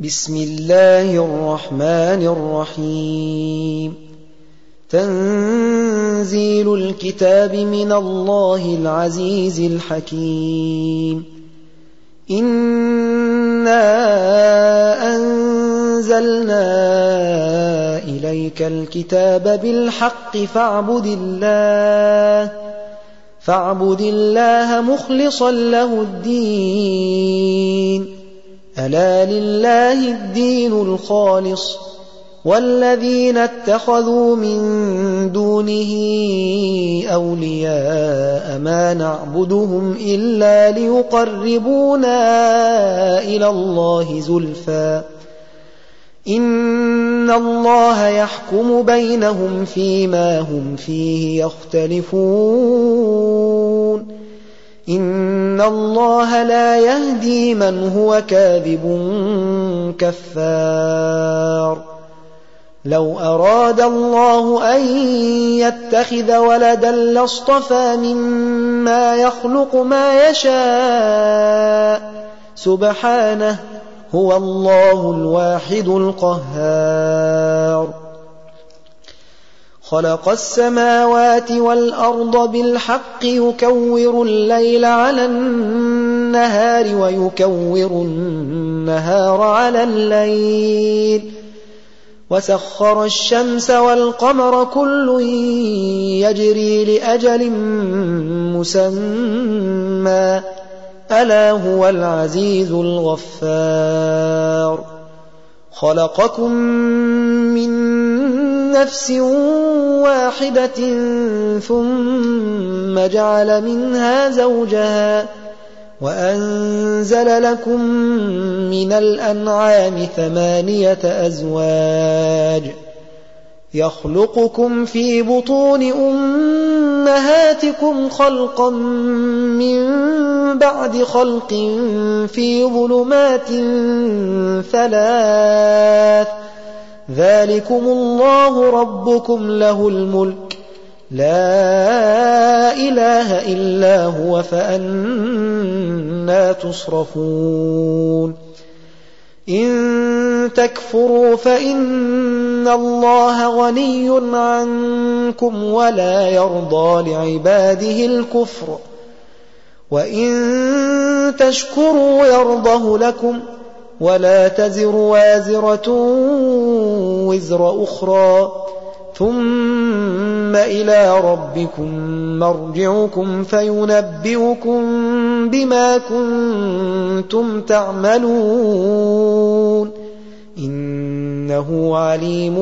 بسم الله الرحمن الرحيم. تنزيل الكتاب من الله العزيز الحكيم. إنا أنزلنا إليك الكتاب بالحق فاعبد الله مخلصا له الدين. ألا لله الدين الخالص والذين اتخذوا من دونه أولياء ما نعبدهم إلا ليقربونا إلى الله زلفى إن الله يحكم بينهم فيما هم فيه يختلفون. إن الله لا يهدي من هو كاذب كفار. لو أراد الله أن يتخذ ولدا لاصطفى مما يخلق ما يشاء سبحانه هو الله الواحد القهار. خلق السماوات والأرض بالحق يكور الليل على النهار ويكور النهار على الليل وسخر الشمس والقمر كل يجري لأجل مسمى ألا هو العزيز الغفار. خلقكم من نفس واحدة ثم جعل منها زوجها وأنزل لكم من الأنعام 8 أزواج يخلقكم في بطون أمهاتكم خلقا من بعد خلق في ظلمات 3 ذلكم الله ربكم له الملك لا إله إلا هو فأنى تصرفون. إن تكفروا فإن الله غني عنكم ولا يرضى لعباده الكفر وإن تشكروا يرضه لكم ولا تزر وازرة وزر أخرى ثم إلى ربكم مرجعكم فينبئكم بما كنتم تعملون إنه عليم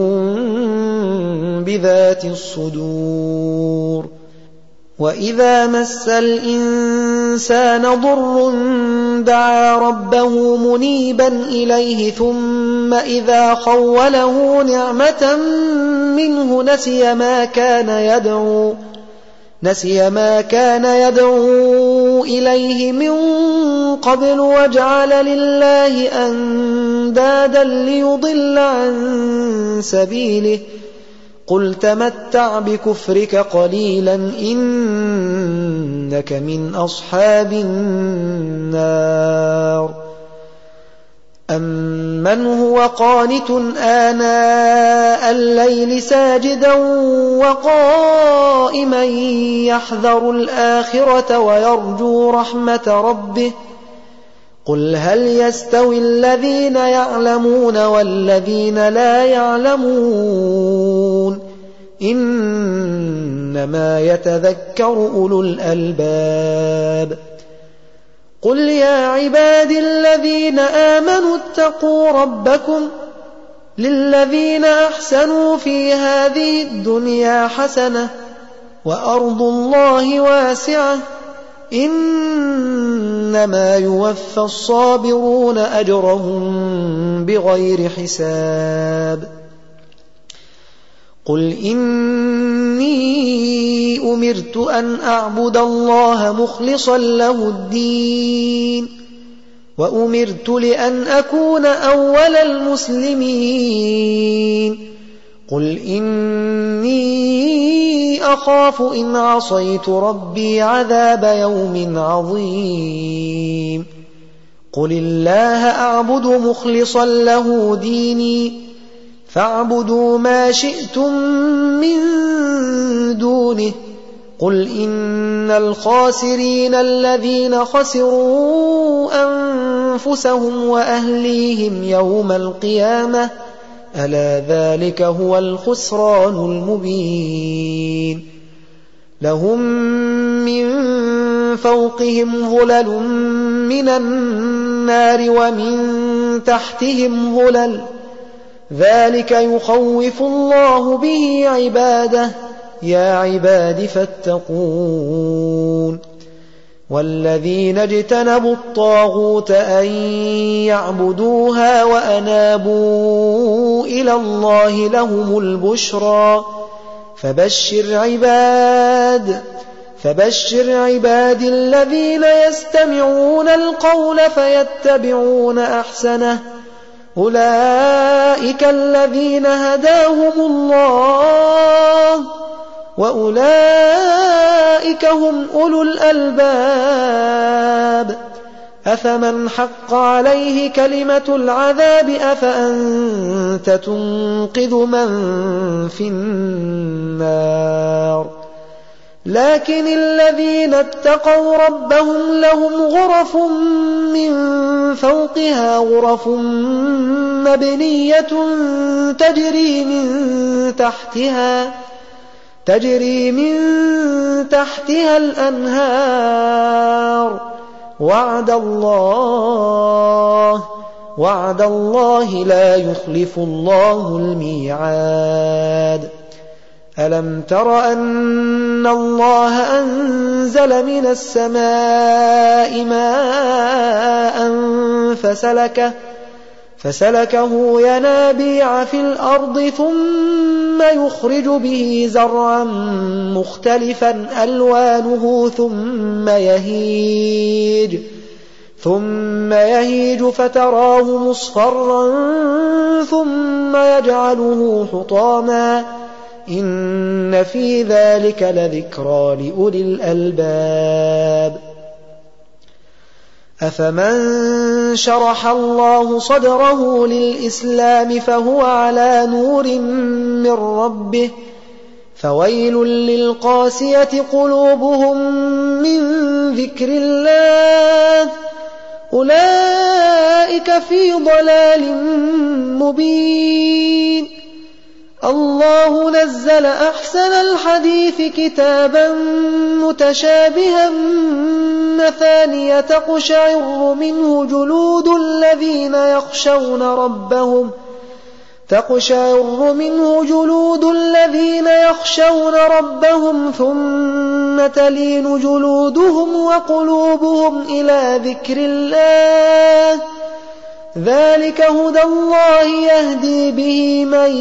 بذات الصدور. وإذا مس الإنسان ضر دعا ربه منيبا إليه ثم إذا خوله نعمة منه نسي ما كان يدعو إليه من قبل وجعل لله أندادا ليضل عن سبيله قل تمتع بكفرك قليلا إنك من أصحاب النار. أمن هو قانت آناء الليل ساجدا وقائما يحذر الآخرة ويرجو رحمة ربه قل هل يستوي الذين يعلمون والذين لا يعلمون إنما يتذكر أولو الألباب. قل يا عبادي الذين آمنوا اتقوا ربكم للذين أحسنوا في هذه الدنيا حسنة وأرض الله واسعة إنما يوفى الصابرون أجرهم بغير حساب. قل إني أمرت أن أعبد الله مخلصا له الدين وأمرت لأن أكون أول المسلمين. قل إني أخاف إن عصيت ربي عذاب يوم عظيم. قل الله أعبد مخلصا له ديني فاعبدوا ما شئتم من دونه قل إن الخاسرين الذين خسروا أنفسهم وأهليهم يوم القيامة ألا ذلك هو الخسران المبين لهم من فوقهم ظلل من النار ومن تحتهم ظلل ذلك يخوف الله به عباده يا عباد فاتقون والذين اجتنبوا الطاغوت أن يعبدوها وأنابوا إلى الله لهم البشرى فبشر عباد الذين يستمعون القول فيتبعون أحسنه أولئك الذين هداهم الله وأولئك هم أولو الألباب أفمن حق عليه كلمة العذاب أفأنت تنقذ من في النار لكن الذين اتقوا ربهم لهم غرف من فوقها غرف مبنية تجري من تحتها الأنهار وعد الله لا يخلف الله الميعاد ألم تر أن الله أنزل من السماء ماء فسلكه ينابيع في الأرض ثم يخرج به زرعا مختلفا ألوانه ثم يهيج فتراه مصفرا ثم يجعله حطاما إن في ذلك لذكرى لأولي الألباب أفمن شرح الله صدره للإسلام فهو على نور من ربه فويل للقاسية قلوبهم من ذكر الله أولئك في ضلال مبين الله نزل أحسن الحديث كتابا متشابها مثانية تقشعر منه جلود الذين يخشون ربهم ثم تلين جلودهم وقلوبهم إلى ذكر الله ذلك هدى الله يهدي به من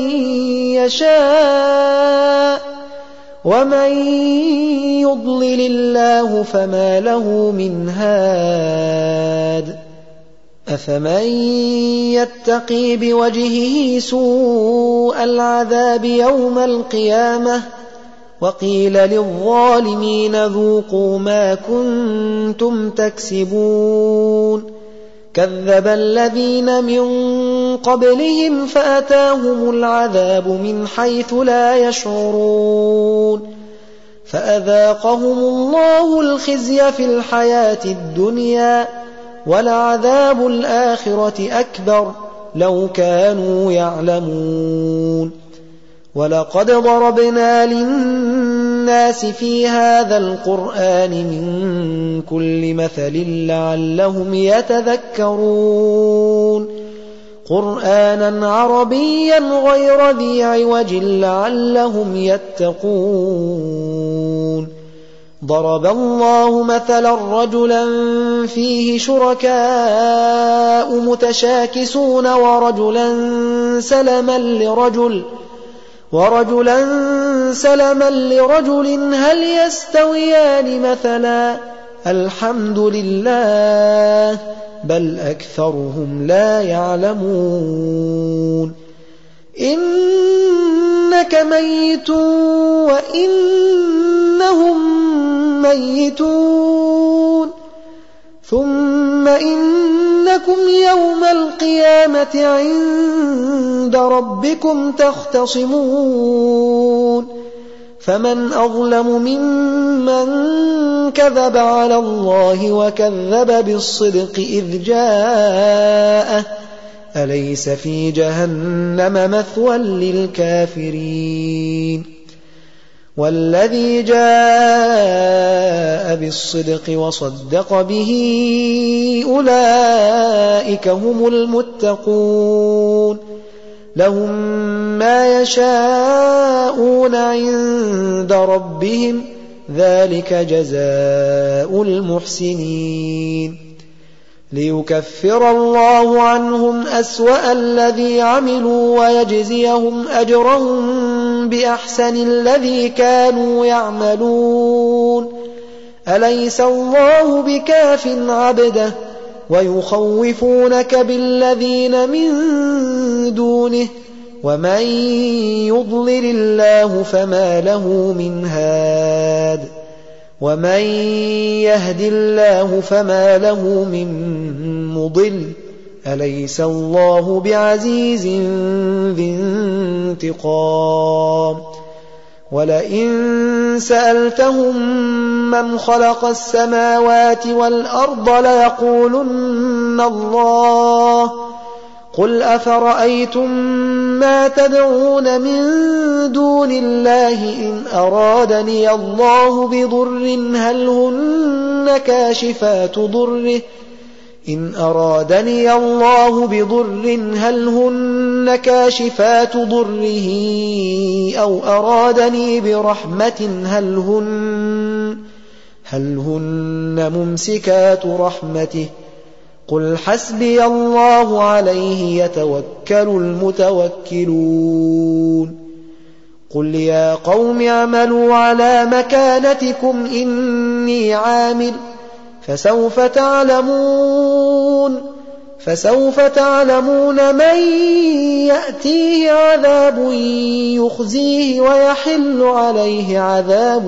يشاء ومن يضلل الله فما له من هاد أفمن يتقي بوجهه سوء العذاب يوم القيامة وقيل للظالمين ذوقوا ما كنتم تكسبون كذب الذين من قبلهم فأتاهم العذاب من حيث لا يشعرون فأذاقهم الله الخزي في الحياة الدنيا ولعذاب الآخرة أكبر لو كانوا يعلمون ولقد ضربنا للناس في هذا القرآن من كل مثل لعلهم يتذكرون قرآنا عربيا غير ذي عوج لعلهم يتقون ضرب الله مثلا رجلا فيه شركاء متشاكسون ورجلا سلما لرجل هل يستويان مثلا الحمد لله بل أكثرهم لا يعلمون إنك ميت وإنهم ميتون ثم إنهم إنكم يوم القيامة عند ربكم تختصمون فمن أظلم ممن كذب على الله وكذب بالصدق إذ جاءه أليس في جهنم مثوى للكافرين والذي جاء بالصدق وصدق به أولئك هم المتقون لهم ما يشاءون عند ربهم ذلك جزاء المحسنين ليكفر الله عنهم أسوأ الذي عملوا ويجزيهم أجرهم بأحسن الذي كانوا يعملون أليس الله بكاف عبده ويخوفونك بالذين من دونه ومن يضلل الله فما له من هاد ومن يهد الله فما له من مضل أليس الله بعزيز ذي انتقام ولئن سألتهم من خلق السماوات والأرض ليقولن الله قل أفرأيتم ما تدعون من دون الله إن أرادني الله بضر هل هن كاشفات ضره أو أرادني برحمة هل هن ممسكات رحمته قل حسبي الله عليه يتوكل المتوكلون قل يا قوم اعملوا على مكانتكم إني عامل فسوف تعلمون من يأتيه عذاب يخزيه ويحل عليه عذاب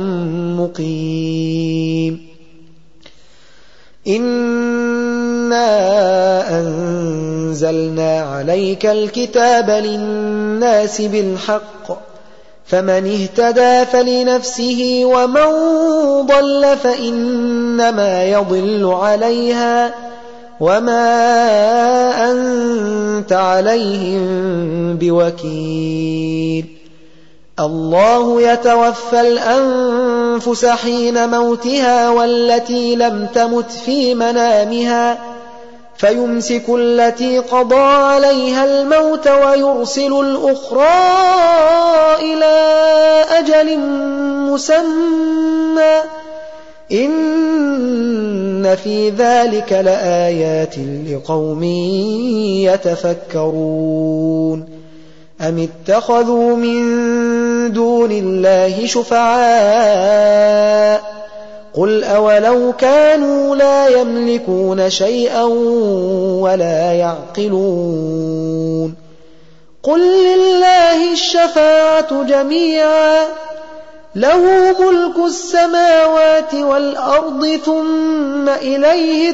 مقيم إنا أنزلنا عليك الكتاب للناس بالحق فمن اهتدى فلنفسه ومن ضل فإنما يضل عليها وما أنت عليهم بوكيل الله يتوفى الأنفس حين موتها والتي لم تمت في منامها فيمسك التي قضى عليها الموت ويرسل الأخرى إلى أجل مسمى إن في ذلك لآيات لقوم يتفكرون أم اتخذوا من دون الله شفعاء قل أولو كانوا لا يملكون شيئا ولا يعقلون قل لله الشفاعة جميعا له ملك السماوات والأرض ثم إليه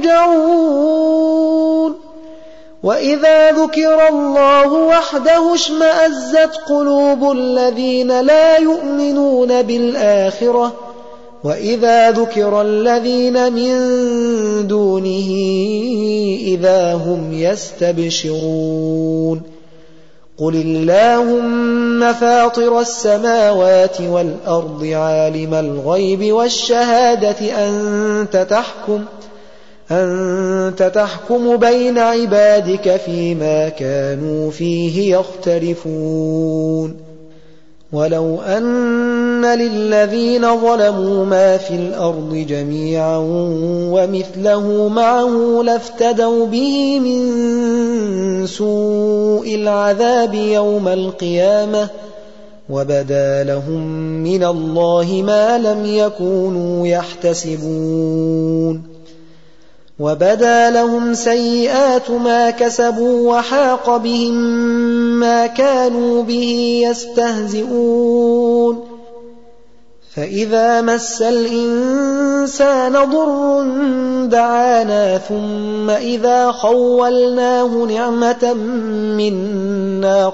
ترجعون وإذا ذكر الله وحده اشمأزت قلوب الذين لا يؤمنون بالآخرة وإذا ذكر الذين من دونه إذا هم يستبشرون قل اللهم فاطر السماوات والأرض عالم الغيب والشهادة أنت تحكم بين عبادك فيما كانوا فيه يختلفون ولو أن للذين ظلموا ما في الأرض جميعا ومثله معه لافتدوا به من سوء العذاب يوم القيامة وبدا لهم من الله ما لم يكونوا يحتسبون وبدا لهم سيئات ما كسبوا وحاق بهم ما كانوا به يستهزئون فإذا مس الإنسان ضر دعانا ثم إذا خولناه نعمة منا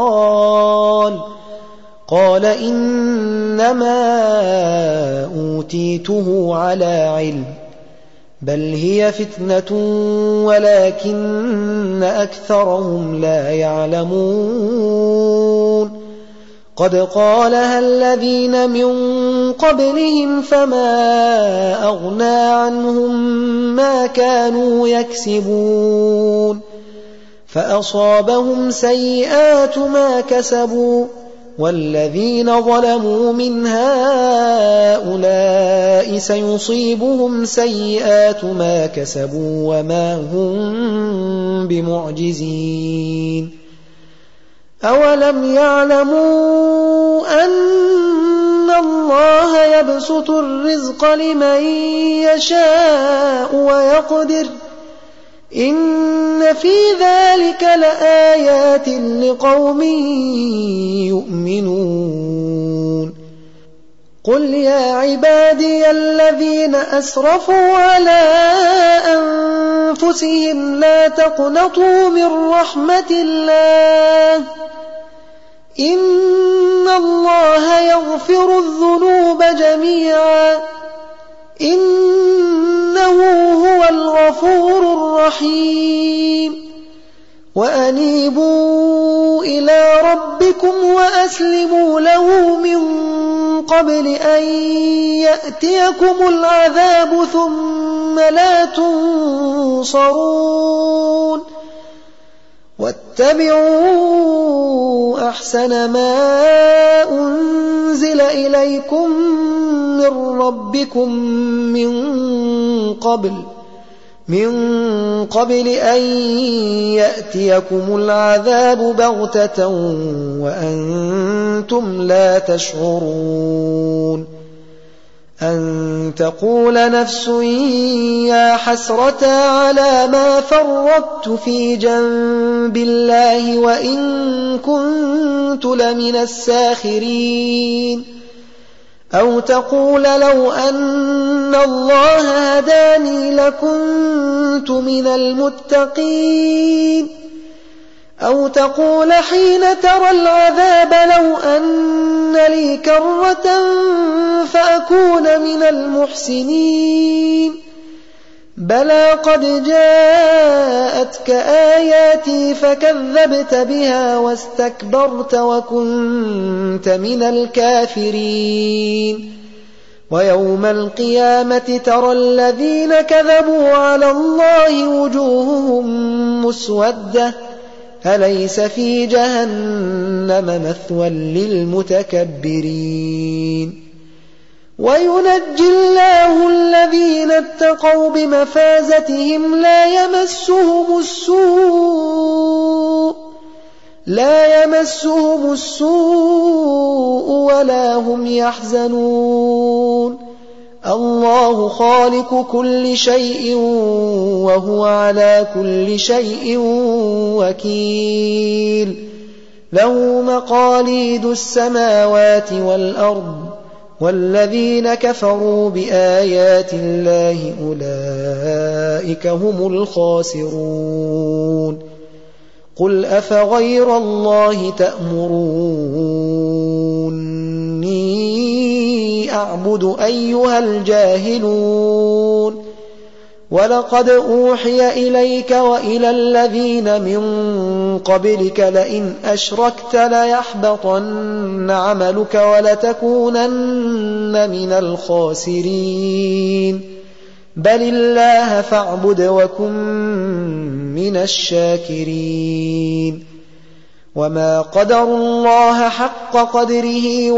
قال إنما أوتيته على علم بل هي فتنة ولكن أكثرهم لا يعلمون قد قالها الذين من قبلهم فما أغنى عنهم ما كانوا يكسبون فأصابهم سيئات ما كسبوا والذين ظلموا من هؤلاء سيصيبهم سيئات ما كسبوا وما هم بمعجزين أولم يعلموا أن الله يبسط الرزق لمن يشاء ويقدر إن في ذلك لآيات لقوم يؤمنون قل يا عبادي الذين أسرفوا على أنفسهم لا تقنطوا من رحمة الله إن الله يغفر الذنوب جميعا إنه هو الغفور الرحيم وأنيبوا إلى ربكم وأسلموا له من قبل أن يأتيكم العذاب ثم لا تنصرون واتبعوا أحسن ما أنزل إليكم من ربكم من قبل أن يأتيكم العذاب بغتة وأنتم لا تشعرون أن تقول نفس يا حسرة على ما فرطت في جنب الله وإن كنت لمن الساخرين أو تقول لو أن الله هداني لكنت من المتقين أو تقول حين ترى العذاب لو أن لي كرة فأكون من المحسنين بلى قد جاءتك آياتي فكذبت بها واستكبرت وكنت من الكافرين ويوم القيامة ترى الذين كذبوا على الله وجوههم مسودة أليس في جهنم مثوى للمتكبرين وينجي الله الذين اتقوا بمفازتهم لا يمسهم السوء ولا هم يحزنون الله خالق كل شيء وهو على كل شيء وكيل له مقاليد السماوات والأرض والذين كفروا بآيات الله أولئك هم الخاسرون قل أفغير الله تأمروني أعبد أيها الجاهلون ولقد أوحي إليك وإلى الذين من قبلك لئن أشركت ليحبطن عملك ولتكونن من الخاسرين بل الله فاعبد وكن من الشاكرين وما قدروا الله حق قدره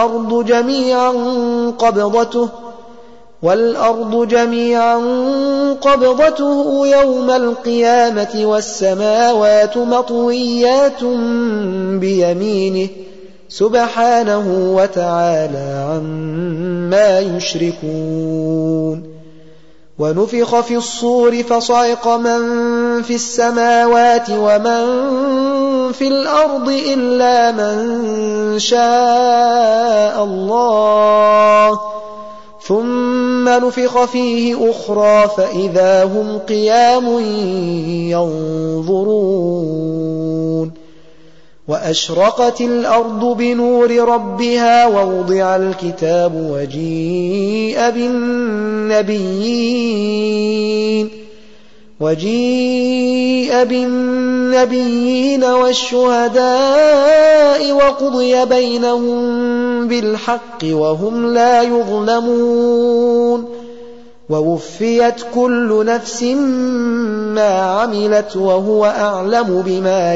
والأرض جميعا قبضته يوم القيامة والسماوات مطويات بيمينه سبحانه وتعالى عما يشركون ونفخ في الصور فصعق من في السماوات ومن في الأرض إلا من شاء الله ثم نفخ فيه أخرى فإذا هم قيام ينظرون وأشرقت الأرض بنور ربها ووضع الكتاب وجيء بالنبيين والشهداء وقضي بينهم بالحق وهم لا يظلمون ووفيت كل نفس ما عملت وهو أعلم بما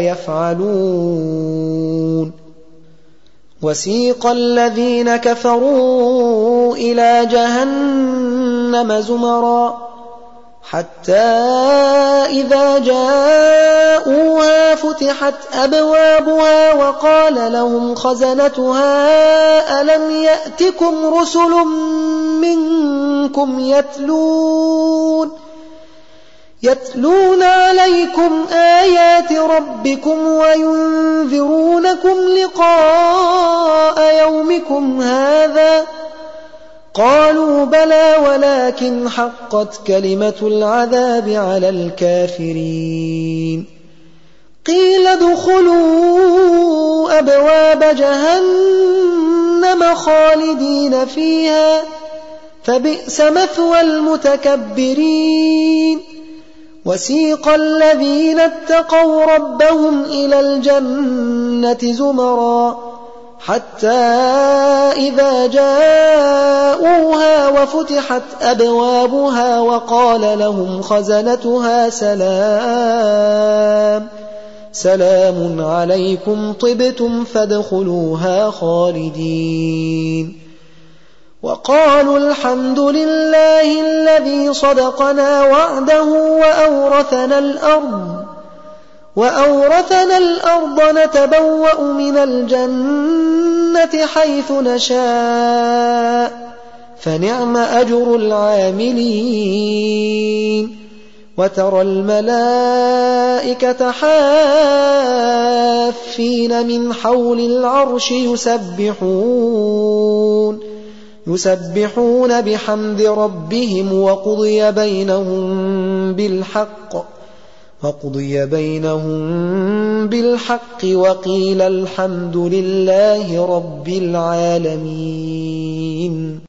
يفعلون وسيق الذين كفروا إلى جهنم زمرا حتى إذا جاءوها فتحت أبوابها وقال لهم خزنتها ألم يأتكم رسل منكم يتلون عليكم آيات ربكم وينذرونكم لقاء يومكم هذا قالوا بلى ولكن حقت كلمة العذاب على الكافرين قيل ادخلوا أبواب جهنم خالدين فيها فبئس مثوى المتكبرين وسيق الذين اتقوا ربهم إلى الجنة زمرا حتى إذا جاءوها وفتحت أبوابها وقال لهم خزنتها سلام عليكم طبتم فادخلوها خالدين وقالوا الحمد لله الذي صدقنا وعده وأورثنا الأرض نتبوأ من الجنة حيث نشاء فنعم أجر العاملين وترى الملائكة حافين من حول العرش يسبحون بحمد ربهم وقضي بينهم بالحق وقيل الحمد لله رب العالمين